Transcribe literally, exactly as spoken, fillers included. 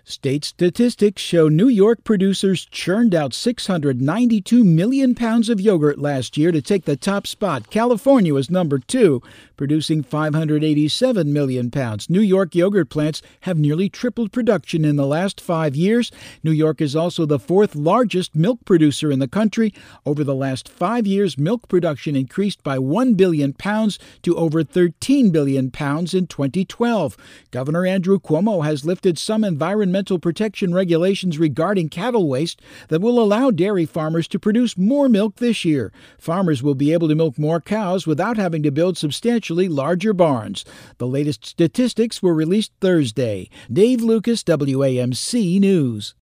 State statistics show New York producers churned out six hundred ninety-two million pounds of yogurt last year to take the top spot. California was number two, producing five hundred eighty-seven million pounds. New York yogurt plants have nearly tripled production in the last five years. New York is also the fourth largest milk producer in the country. Over the last five years, milk production increased by one billion pounds to over thirteen billion pounds in twenty twelve. Governor Andrew Cuomo has lifted some environmental protection regulations regarding cattle waste that will allow dairy farmers to produce more milk this year. Farmers will be able to milk more cows without having to build substantially larger barns. The latest statistics were released Thursday. Dave Lucas, W A M C News.